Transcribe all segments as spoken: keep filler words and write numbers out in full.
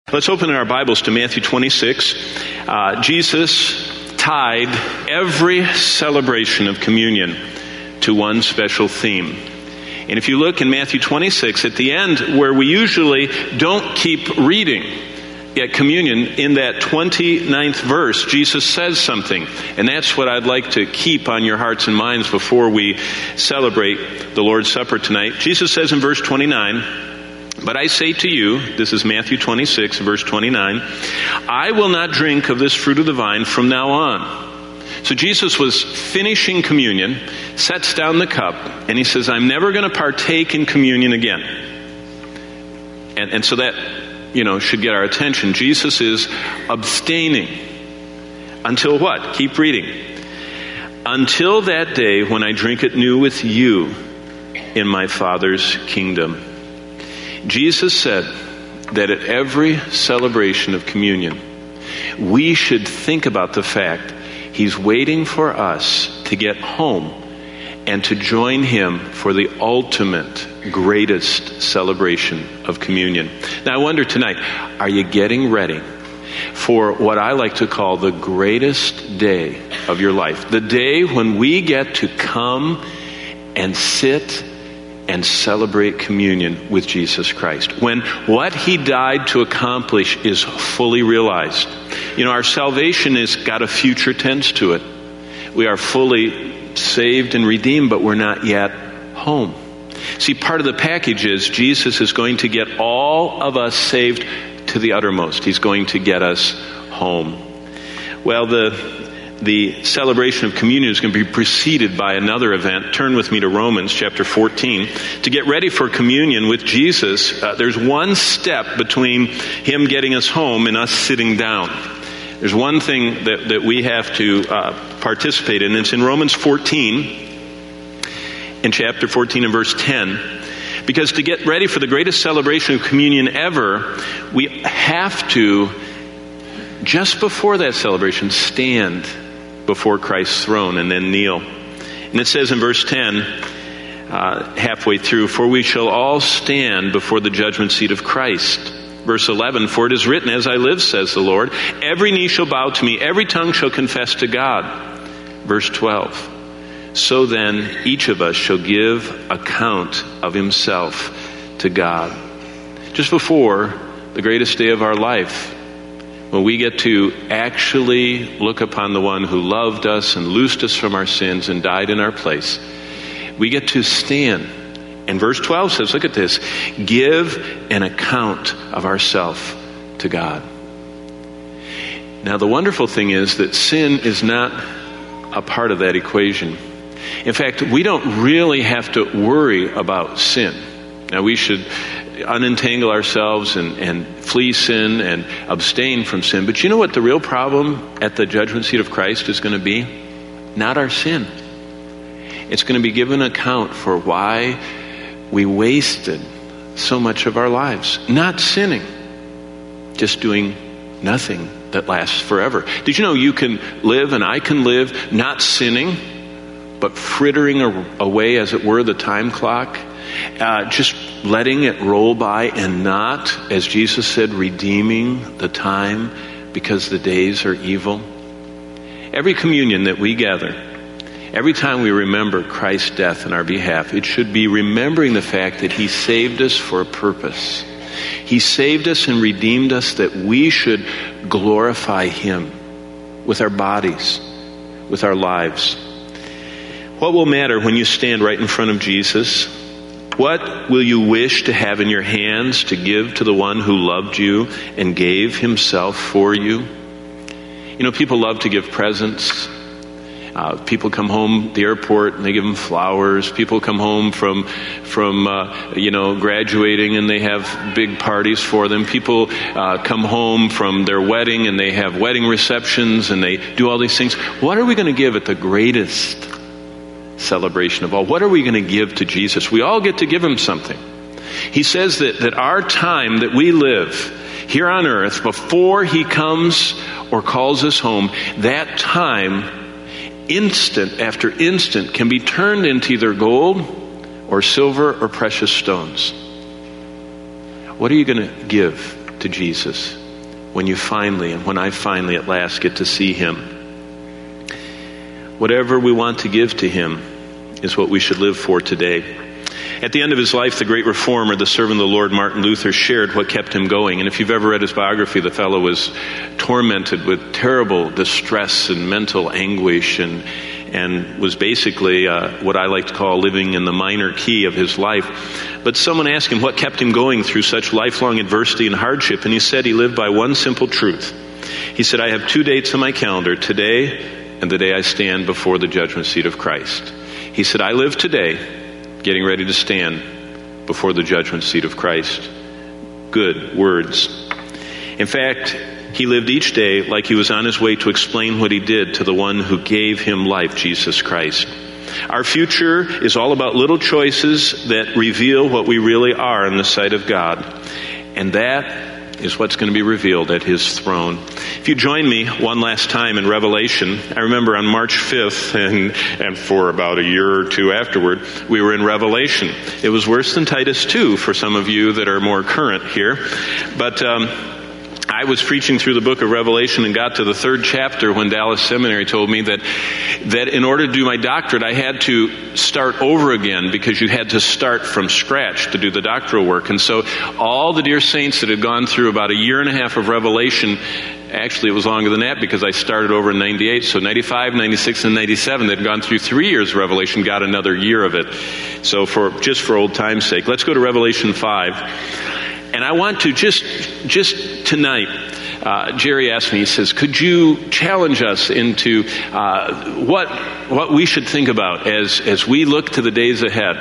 Let's open our Bibles to Matthew twenty-six. Uh, Jesus tied every celebration of communion to one special theme. And if you look in Matthew twenty-six, at the end, where we usually don't keep reading at communion, in that twenty-ninth verse, Jesus says something. And that's what I'd like to keep on your hearts and minds before we celebrate the Lord's Supper tonight. Jesus says in verse twenty-nine, "But I say to you," this is Matthew twenty-six, verse twenty-nine, "I will not drink of this fruit of the vine from now on." So Jesus was finishing communion, sets down the cup, and he says, "I'm never going to partake in communion again." And, and so that, you know, should get our attention. Jesus is abstaining. Until what? Keep reading. "Until that day when I drink it new with you in my Father's kingdom." Jesus said that at every celebration of communion, we should think about the fact he's waiting for us to get home and to join him for the ultimate, greatest celebration of communion. Now I wonder tonight, are you getting ready for what I like to call the greatest day of your life? The day when we get to come and sit and celebrate communion with Jesus Christ. When what he died to accomplish is fully realized. You know, our salvation has got a future tense to it. We are fully saved and redeemed, but we're not yet home. See, part of the package is Jesus is going to get all of us saved to the uttermost. He's going to get us home. Well, the The celebration of communion is going to be preceded by another event. Turn with me to Romans chapter fourteen. To get ready for communion with Jesus, uh, there's one step between him getting us home and us sitting down. There's one thing that, that we have to uh, participate in. It's in Romans fourteen, in chapter fourteen and verse ten. Because to get ready for the greatest celebration of communion ever, we have to, just before that celebration, stand before Christ's throne and then kneel. And it says in verse ten, uh, halfway through, "For we shall all stand before the judgment seat of Christ." Verse eleven, "For it is written, as I live, says the Lord, every knee shall bow to me, every tongue shall confess to God." Verse twelve, "So then each of us shall give account of himself to God." Just before the greatest day of our life, when we get to actually look upon the one who loved us and loosed us from our sins and died in our place, we get to stand. And verse twelve says, look at this, "Give an account of ourselves to God." Now the wonderful thing is that sin is not a part of that equation. In fact, we don't really have to worry about sin. Now we should unentangle ourselves and, and flee sin and abstain from sin. But you know what the real problem at the judgment seat of Christ is going to be? Not our sin. It's going to be given account for why we wasted so much of our lives. Not sinning. Just doing nothing that lasts forever. Did you know you can live and I can live not sinning, but frittering away, as it were, the time clock? Uh, just letting it roll by and not, as Jesus said, redeeming the time because the days are evil. Every communion that we gather, every time we remember Christ's death in our behalf, it should be remembering the fact that he saved us for a purpose. He saved us and redeemed us that we should glorify him with our bodies, with our lives. What will matter when you stand right in front of Jesus? What will you wish to have in your hands to give to the one who loved you and gave himself for you? You know, people love to give presents. Uh, people come home the airport and they give them flowers. People come home from, from uh, you know, graduating and they have big parties for them. People uh, come home from their wedding and they have wedding receptions and they do all these things. What are we going to give at the greatest celebration of all? What are we going to give to Jesus? We all get to give him something. He says that, that our time that we live here on earth before he comes or calls us home, that time, instant after instant, can be turned into either gold or silver or precious stones. What are you going to give to Jesus when you finally, and when I finally at last get to see him. Whatever we want to give to him is what we should live for today. At the end of his life, the great reformer, the servant of the Lord, Martin Luther, shared what kept him going. And if you've ever read his biography, the fellow was tormented with terrible distress and mental anguish, and and was basically uh, what I like to call living in the minor key of his life. But someone asked him what kept him going through such lifelong adversity and hardship, and he said he lived by one simple truth. He said, I have two dates on my calendar, today and the day I stand before the judgment seat of Christ. He said, I live today, getting ready to stand before the judgment seat of Christ. Good words. In fact, he lived each day like he was on his way to explain what he did to the one who gave him life, Jesus Christ. Our future is all about little choices that reveal what we really are in the sight of God. And that is what's going to be revealed at his throne. If you join me one last time in Revelation, I remember on March fifth, and, and for about a year or two afterward, we were in Revelation. It was worse than Titus two for some of you that are more current here. But um, I was preaching through the book of Revelation and got to the third chapter when Dallas Seminary told me that that in order to do my doctorate, I had to start over again, because you had to start from scratch to do the doctoral work. And so all the dear saints that had gone through about a year and a half of Revelation, actually it was longer than that because I started over in ninety-eight, so ninety-five, ninety-six, and ninety-seven, they'd gone through three years of Revelation, got another year of it. So for just for old time's sake, let's go to Revelation five. And I want to just, just tonight, uh, Jerry asked me, he says, could you challenge us into uh, what what we should think about as, as we look to the days ahead?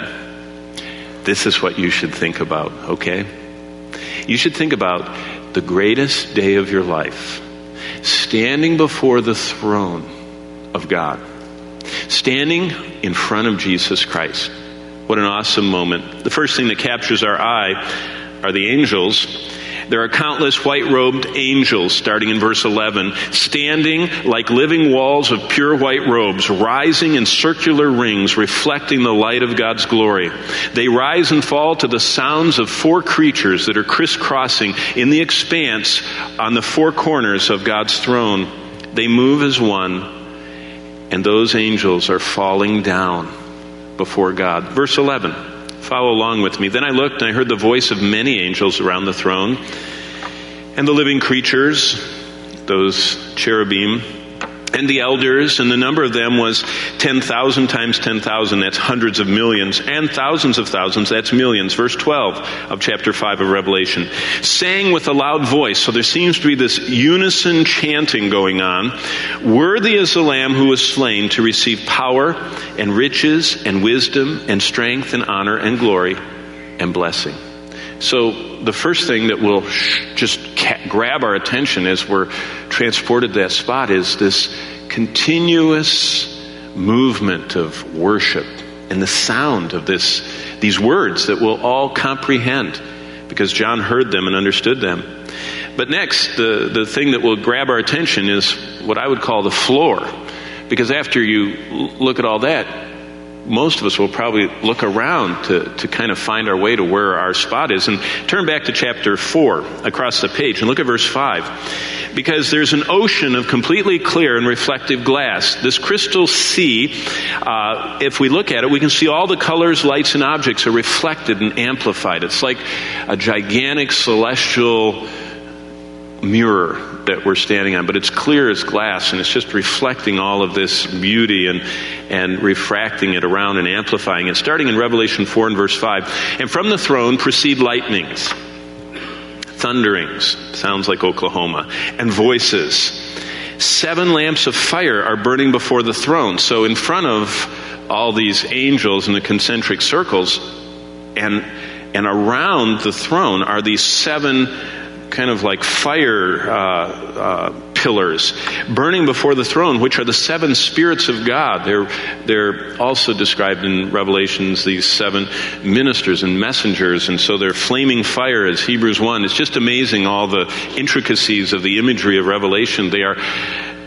This is what you should think about, okay? You should think about the greatest day of your life, standing before the throne of God, standing in front of Jesus Christ. What an awesome moment. The first thing that captures our eye are the angels. There are countless white-robed angels, starting in verse eleven, standing like living walls of pure white robes, rising in circular rings, reflecting the light of God's glory. They rise and fall to the sounds of four creatures that are crisscrossing in the expanse on the four corners of God's throne. They move as one, and those angels are falling down before God. Verse eleven. Follow along with me. Then I looked and I heard the voice of many angels around the throne, and the living creatures, those cherubim, and the elders, and the number of them was ten thousand times ten thousand, that's hundreds of millions, and thousands of thousands, that's millions. Verse twelve of chapter five of Revelation, sang with a loud voice. So there seems to be this unison chanting going on. Worthy is the Lamb who was slain to receive power and riches and wisdom and strength and honor and glory and blessing. So the first thing that will just grab our attention as we're transported to that spot is this continuous movement of worship and the sound of this, these words that we'll all comprehend because John heard them and understood them. But next, the, the thing that will grab our attention is what I would call the floor. Because after you look at all that, most of us will probably look around to, to kind of find our way to where our spot is. And turn back to chapter four across the page and look at verse five. Because there's an ocean of completely clear and reflective glass. This crystal sea, uh, if we look at it, we can see all the colors, lights, and objects are reflected and amplified. It's like a gigantic celestial mirror that we're standing on, but it's clear as glass, and it's just reflecting all of this beauty and and refracting it around and amplifying it. Starting in Revelation four and verse five, and from the throne proceed lightnings, thunderings, sounds like Oklahoma, and voices. Seven lamps of fire are burning before the throne. So in front of all these angels in the concentric circles, and and around the throne are these seven kind of like fire uh, uh, pillars burning before the throne, which are the seven spirits of God. They're they're also described in Revelations, these seven ministers and messengers, and so they're flaming fire as Hebrews one. It's just amazing all the intricacies of the imagery of Revelation. They are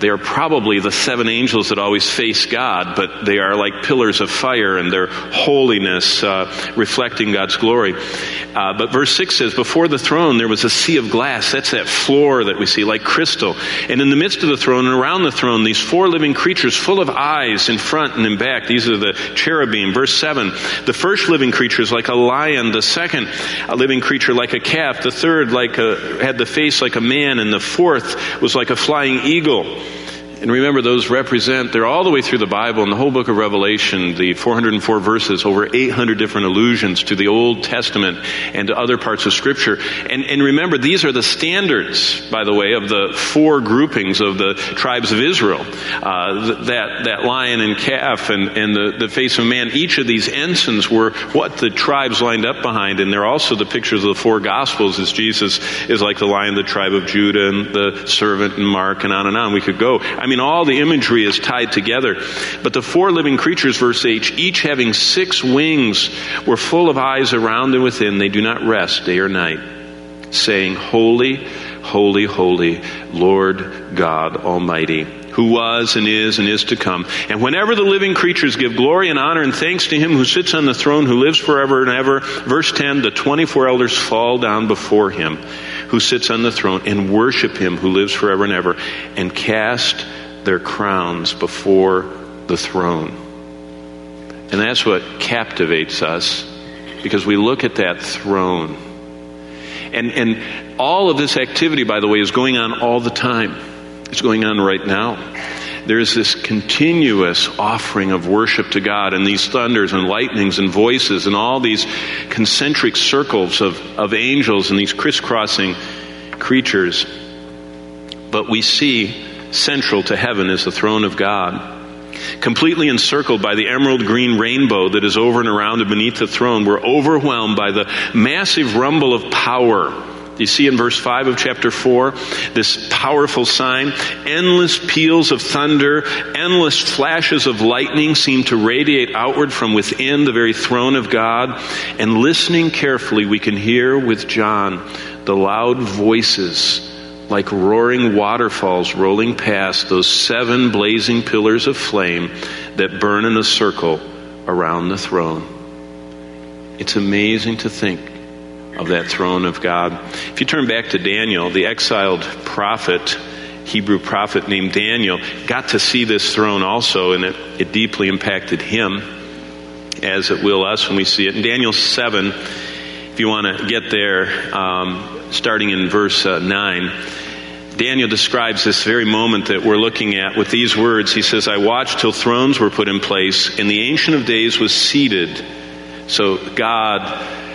they are probably the seven angels that always face God, but they are like pillars of fire and their holiness uh, reflecting God's glory. Uh, but verse six says, before the throne there was a sea of glass. That's that floor that we see, like crystal. And in the midst of the throne and around the throne, these four living creatures full of eyes in front and in back. These are the cherubim. Verse seven, the first living creature is like a lion. The second a living creature like a calf. The third like a, had the face like a man. And the fourth was like a flying eagle. And remember, those represent, they're all the way through the Bible, in the whole book of Revelation, the four hundred four verses, over eight hundred different allusions to the Old Testament and to other parts of Scripture. And, and remember, these are the standards, by the way, of the four groupings of the tribes of Israel. Uh, that, that lion and calf and, and the, the face of man, each of these ensigns were what the tribes lined up behind. And they're also the pictures of the four Gospels, as Jesus is like the lion, the tribe of Judah, and the servant, and Mark, and on and on. We could go. I I mean, all the imagery is tied together. But the four living creatures, verse eight, each having six wings, were full of eyes around and within. They do not rest day or night, saying, Holy, holy, holy, Lord God Almighty, who was and is and is to come. And whenever the living creatures give glory and honor and thanks to him who sits on the throne, who lives forever and ever, verse ten, the twenty-four elders fall down before him who sits on the throne and worship him who lives forever and ever, and cast their crowns before the throne. And that's what captivates us, because we look at that throne. And, and all of this activity, by the way, is going on all the time. It's going on right now. There's this continuous offering of worship to God, and these thunders and lightnings and voices and all these concentric circles of, of angels and these crisscrossing creatures. But we see central to heaven is the throne of God. Completely encircled by the emerald green rainbow that is over and around and beneath the throne, we're overwhelmed by the massive rumble of power. You see in verse five of chapter four, this powerful sign, endless peals of thunder, endless flashes of lightning seem to radiate outward from within the very throne of God. And listening carefully, we can hear with John the loud voices like roaring waterfalls rolling past those seven blazing pillars of flame that burn in a circle around the throne. It's amazing to think of that throne of God. If you turn back to Daniel, the exiled prophet, Hebrew prophet named Daniel, got to see this throne also, and it, it deeply impacted him, as it will us when we see it. In Daniel seven, if you want to get there, um, starting in verse uh, nine, Daniel describes this very moment that we're looking at with these words. He says, I watched till thrones were put in place, and the Ancient of Days was seated. So God,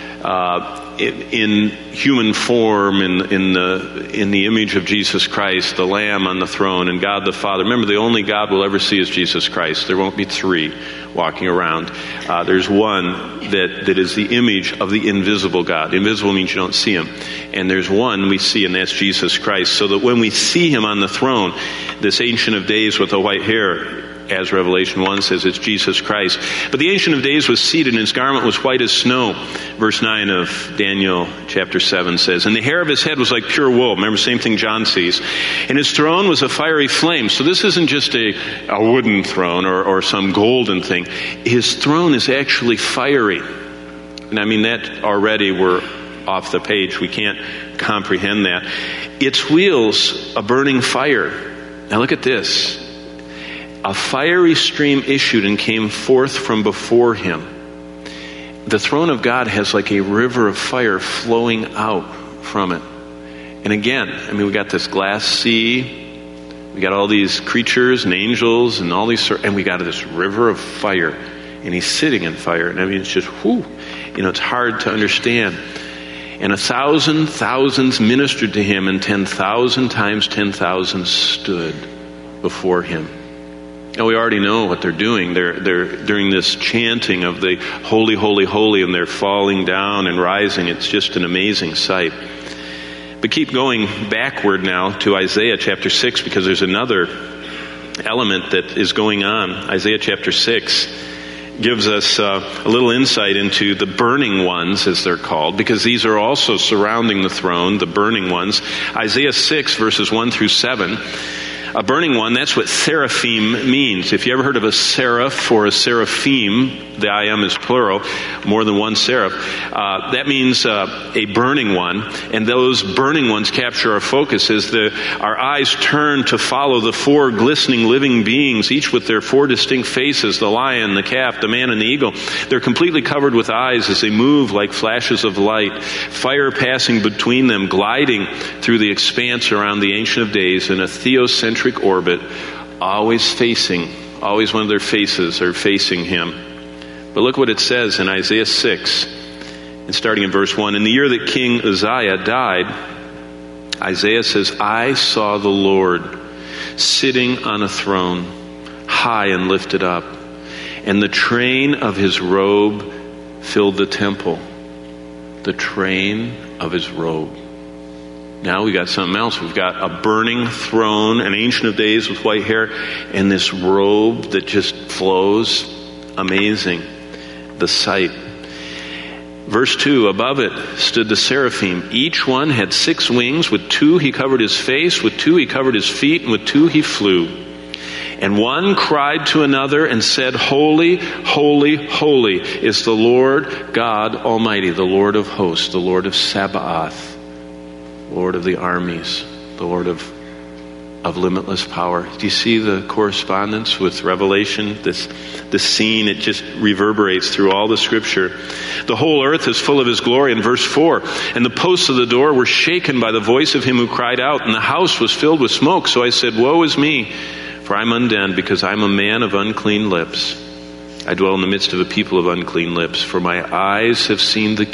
uh, in, in human form, in, in the in the image of Jesus Christ, the Lamb on the throne, and God the Father. Remember, the only God we'll ever see is Jesus Christ. There won't be three walking around. Uh, there's one that, that is the image of the invisible God. Invisible means you don't see him. And there's one we see, and that's Jesus Christ. So that when we see him on the throne, this Ancient of Days with the white hair, as Revelation one says, it's Jesus Christ. But the Ancient of Days was seated, and his garment was white as snow. Verse nine of Daniel chapter seven says, and the hair of his head was like pure wool. Remember, same thing John sees. And his throne was a fiery flame. So this isn't just a, a wooden throne or, or some golden thing. His throne is actually fiery. And I mean, that already we're off the page. We can't comprehend that. Its wheels, a burning fire. Now look at this. A fiery stream issued and came forth from before him. The throne of God has like a river of fire flowing out from it. And again, I mean, we got this glass sea. We got all these creatures and angels and all these, and we got this river of fire. And he's sitting in fire. And I mean, it's just, whoo, you know, it's hard to understand. And a thousand thousands ministered to him, and ten thousand times ten thousand stood before him. And we already know what they're doing. They're they're during this chanting of the holy, holy, holy, and they're falling down and rising. It's just an amazing sight. But keep going backward now to Isaiah chapter six, because there's another element that is going on. Isaiah chapter six gives us uh, a little insight into the burning ones, as they're called, because these are also surrounding the throne, the burning ones. Isaiah six, verses one through seven. A burning one, that's what seraphim means. If you ever heard of a seraph or a seraphim, the I am is plural, more than one seraph, uh, that means uh, a burning one. And those burning ones capture our focus as the, our eyes turn to follow the four glistening living beings, each with their four distinct faces, the lion, the calf, the man, and the eagle. They're completely covered with eyes as they move like flashes of light, fire passing between them, gliding through the expanse around the Ancient of Days in a theocentric orbit, always facing, always one of their faces are facing him. But look what it says in Isaiah six, and starting in verse one. In the year that King Uzziah died, Isaiah says, I saw the Lord sitting on a throne, high and lifted up, and the train of his robe filled the temple. The train of his robe. Now we got something else. We've got a burning throne, an Ancient of Days with white hair, and this robe that just flows. Amazing. The sight. Verse two, above it stood the seraphim. Each one had six wings. With two he covered his face, with two he covered his feet, and with two he flew. And one cried to another and said, Holy, holy, holy is the Lord God Almighty, the Lord of hosts, the Lord of Sabaoth, Lord of the armies, the Lord of, of limitless power. Do you see the correspondence with Revelation? This, this scene, it just reverberates through all the scripture. The whole earth is full of his glory in verse four. And the posts of the door were shaken by the voice of him who cried out, and the house was filled with smoke. So I said, Woe is me, for I'm undone, because I'm a man of unclean lips. I dwell in the midst of a people of unclean lips, for my eyes have seen the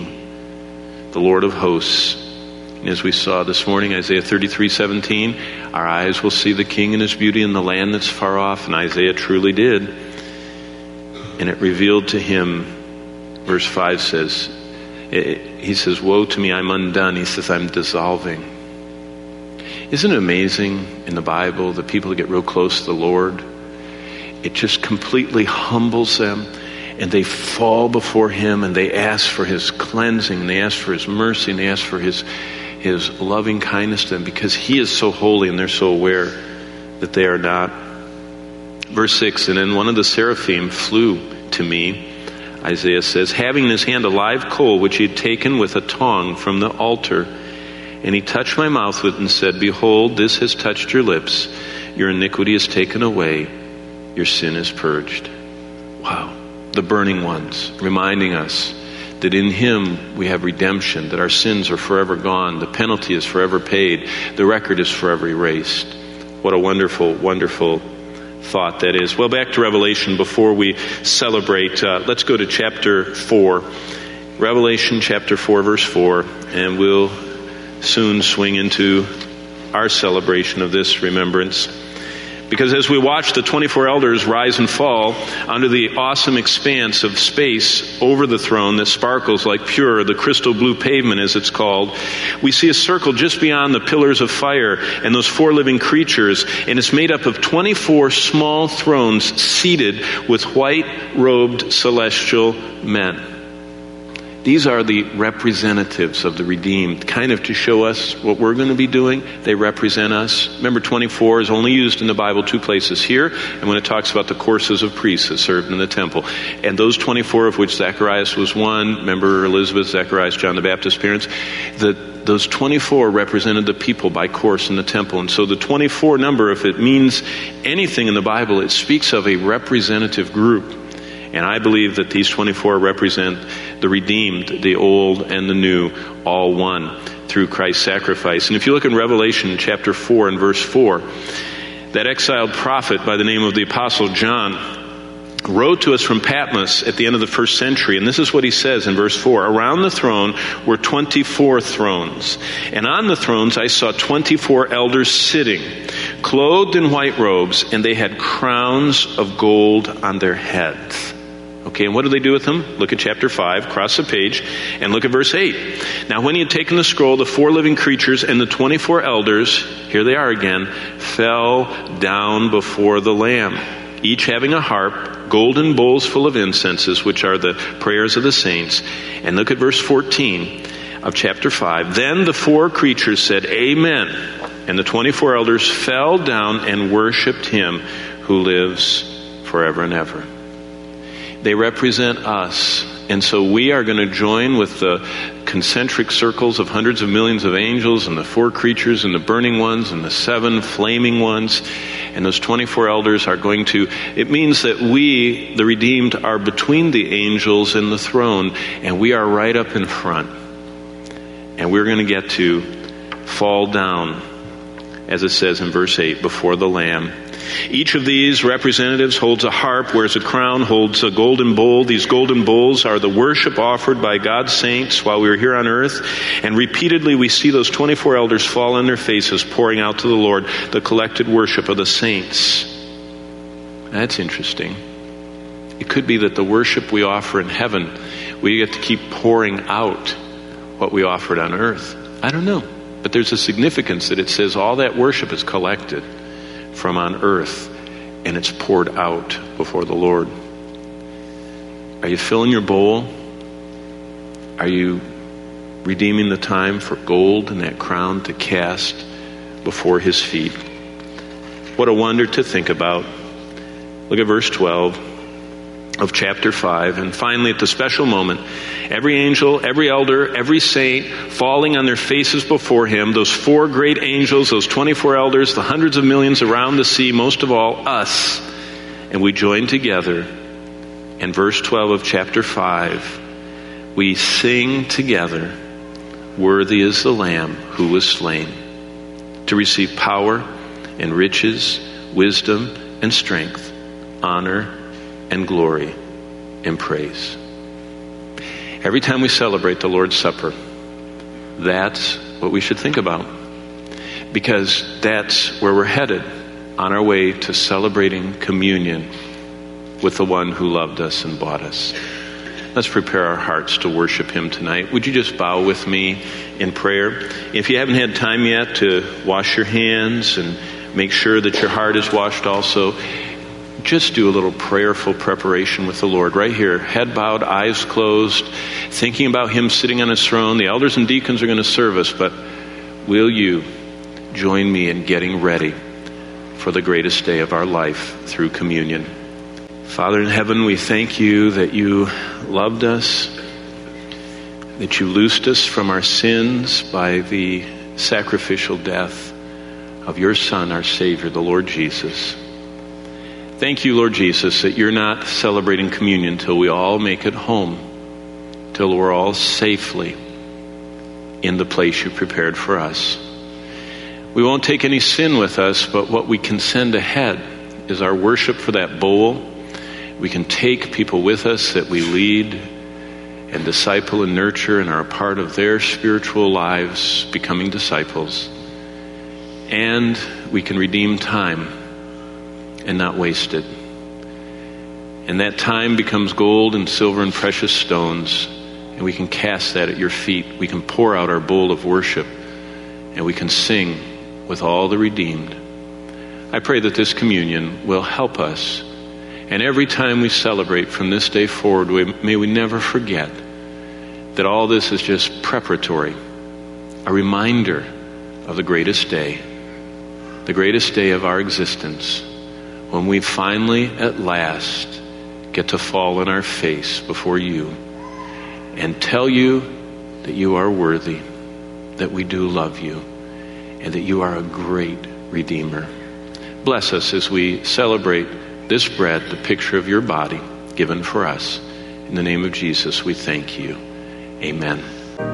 King, the Lord of hosts. And as we saw this morning, Isaiah thirty-three seventeen, our eyes will see the King in his beauty in the land that's far off. And Isaiah truly did. And it revealed to him, verse five says, it, he says, Woe to me, I'm undone. He says, I'm dissolving. Isn't it amazing in the Bible, the people that get real close to the Lord, it just completely humbles them. And they fall before him and they ask for his cleansing, and they ask for his mercy, and they ask for his his loving kindness to them, because he is so holy and they're so aware that they are not. Verse six, and then one of the seraphim flew to me, Isaiah says, having in his hand a live coal which he had taken with a tongue from the altar. And he touched my mouth with it and said, Behold, this has touched your lips. Your iniquity is taken away. Your sin is purged. Wow. The burning ones, reminding us that in him we have redemption, that our sins are forever gone, the penalty is forever paid, the record is forever erased. What a wonderful, wonderful thought that is. Well, back to Revelation before we celebrate. Uh, let's go to chapter four. Revelation chapter four, verse four, and we'll soon swing into our celebration of this remembrance. Because as we watch the twenty-four elders rise and fall under the awesome expanse of space over the throne that sparkles like pure, the crystal blue pavement as it's called, we see a circle just beyond the pillars of fire and those four living creatures, and it's made up of twenty-four small thrones seated with white-robed celestial men. These are the representatives of the redeemed, kind of to show us what we're going to be doing. They represent us. Remember, twenty-four is only used in the Bible two places, here and when it talks about the courses of priests that served in the temple. And those twenty-four, of which Zacharias was one, remember Elizabeth, Zacharias, John the Baptist's parents, the, those twenty-four represented the people by course in the temple. And so the twenty-four number, if it means anything in the Bible, it speaks of a representative group. And I believe that these twenty-four represent the redeemed, the old and the new, all one through Christ's sacrifice. And if you look in Revelation chapter four and verse four, that exiled prophet by the name of the Apostle John wrote to us from Patmos at the end of the first century. And this is what he says in verse four. Around the throne were twenty-four thrones. And on the thrones I saw twenty-four elders sitting, clothed in white robes, and they had crowns of gold on their heads. Okay, and what do they do with them? Look at chapter five, cross the page, and look at verse eight. Now when he had taken the scroll, the four living creatures and the twenty-four elders, here they are again, fell down before the Lamb, each having a harp, golden bowls full of incenses, which are the prayers of the saints. And look at verse fourteen of chapter five. Then the four creatures said, Amen. And the twenty-four elders fell down and worshiped him who lives forever and ever. They represent us. And so we are going to join with the concentric circles of hundreds of millions of angels and the four creatures and the burning ones and the seven flaming ones. And those twenty-four elders are going to, it means that we, the redeemed, are between the angels and the throne. And we are right up in front. And we're going to get to fall down, as it says in verse eight, before the Lamb. Each of these representatives holds a harp, wears a crown, holds a golden bowl. These golden bowls are the worship offered by God's saints while we are here on earth. And repeatedly we see those twenty-four elders fall on their faces, pouring out to the Lord the collected worship of the saints. That's interesting. It could be that the worship we offer in heaven, we get to keep pouring out what we offered on earth. I don't know. But there's a significance that it says all that worship is collected from on earth and it's poured out before the Lord. Are you filling your bowl? Are you redeeming the time for gold and that crown to cast before his feet? What a wonder to think about. Look at verse twelve of chapter five. And finally, at the special moment, every angel, every elder, every saint falling on their faces before him, those four great angels, those twenty-four elders, the hundreds of millions around the sea, most of all, us. And we join together. In verse twelve of chapter five, we sing together, "Worthy is the Lamb who was slain, to receive power and riches, wisdom and strength, honor and glory and praise." Every time we celebrate the Lord's Supper, that's what we should think about. Because that's where we're headed on our way to celebrating communion with the one who loved us and bought us. Let's prepare our hearts to worship him tonight. Would you just bow with me in prayer? If you haven't had time yet to wash your hands and make sure that your heart is washed also, just do a little prayerful preparation with the Lord right here. Head bowed, eyes closed, thinking about him sitting on his throne. The elders and deacons are going to serve us, but will you join me in getting ready for the greatest day of our life through communion? Father in heaven, we thank you that you loved us, that you loosed us from our sins by the sacrificial death of your Son, our Savior, the Lord Jesus. Thank you, Lord Jesus, that you're not celebrating communion till we all make it home, till we're all safely in the place you prepared for us. We won't take any sin with us, but what we can send ahead is our worship for that bowl. We can take people with us that we lead and disciple and nurture and are a part of their spiritual lives, becoming disciples. And we can redeem time and not waste it. And that time becomes gold and silver and precious stones, and we can cast that at your feet. We can pour out our bowl of worship, and we can sing with all the redeemed. I pray that this communion will help us, and every time we celebrate from this day forward, we, may we never forget that all this is just preparatory, a reminder of the greatest day, the greatest day of our existence, when we finally, at last, get to fall on our face before you and tell you that you are worthy, that we do love you, and that you are a great Redeemer. Bless us as we celebrate this bread, the picture of your body given for us. In the name of Jesus, we thank you. Amen.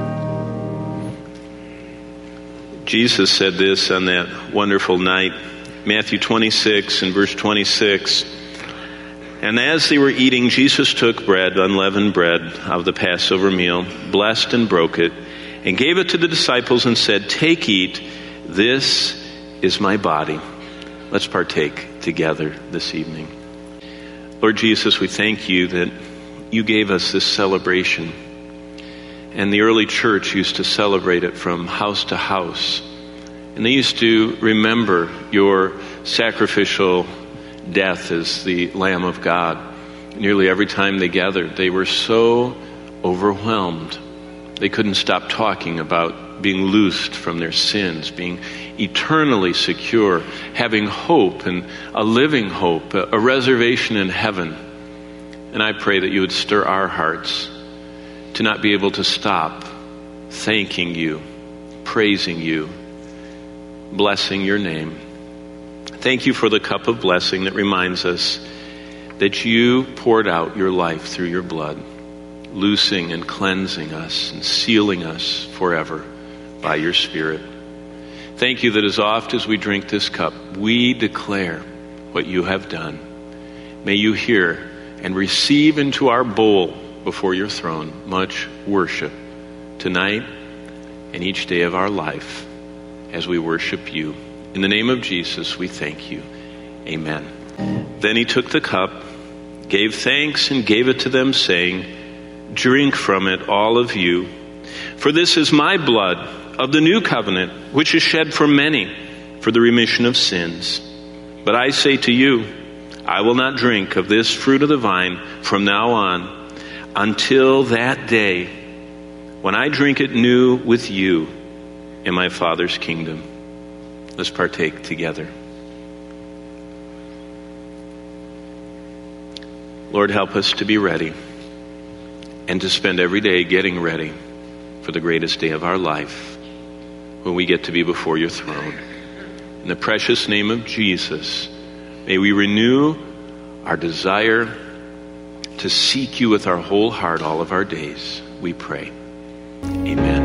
Jesus said this on that wonderful night, Matthew twenty-six and verse twenty-six. And as they were eating, Jesus took bread, unleavened bread of the Passover meal, blessed and broke it, and gave it to the disciples and said, "Take, eat, this is my body." Let's partake together this evening. Lord Jesus, we thank you that you gave us this celebration. And the early church used to celebrate it from house to house. And they used to remember your sacrificial death as the Lamb of God. Nearly every time they gathered, they were so overwhelmed. They couldn't stop talking about about being loosed from their sins, being eternally secure, having hope and a living hope, a, a reservation in heaven. And I pray that you would stir our hearts to not be able to stop thanking you, praising you, blessing your name. Thank you for the cup of blessing that reminds us that you poured out your life through your blood, loosing and cleansing us and sealing us forever by your Spirit. Thank you that as oft as we drink this cup, we declare what you have done. May you hear and receive into our bowl before your throne much worship tonight and each day of our life as we worship you. In the name of Jesus, we thank you. Amen. Then he took the cup, gave thanks, and gave it to them, saying, "Drink from it, all of you, for this is my blood of the new covenant, which is shed for many for the remission of sins. But I say to you, I will not drink of this fruit of the vine from now on until that day when I drink it new with you in my Father's kingdom." Let's partake together. Lord, help us to be ready and to spend every day getting ready for the greatest day of our life when we get to be before your throne. In the precious name of Jesus, may we renew our desire to seek you with our whole heart all of our days, we pray. Amen.